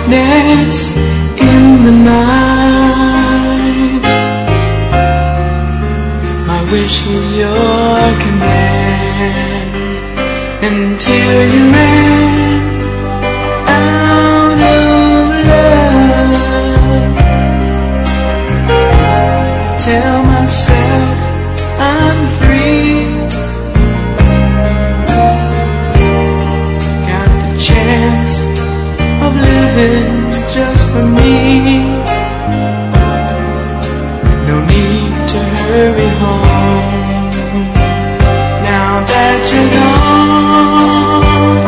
darkness in the night. My wish was your command until you ran out of love. I tell myself I'm free, got the chance of living just for me. No need to hurry home now that you're gone.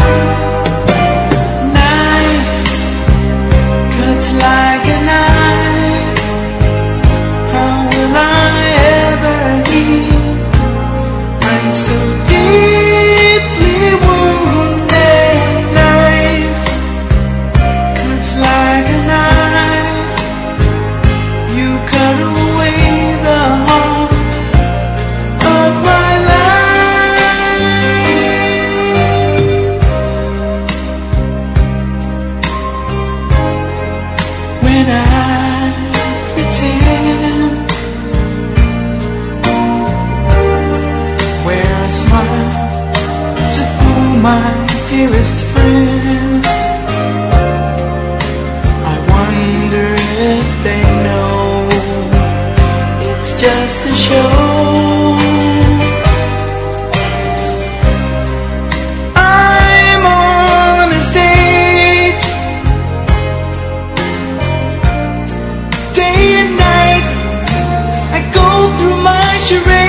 Knife cuts like a knife. How will I ever heal? I'm so deeply wounded. Knife cuts like a knife. You cut away the heart of my life. When I pretend, wear a smile to fool my dearest friend. I wonder if they know it's just a show. I'm on a stage, day and night. I go through my charade.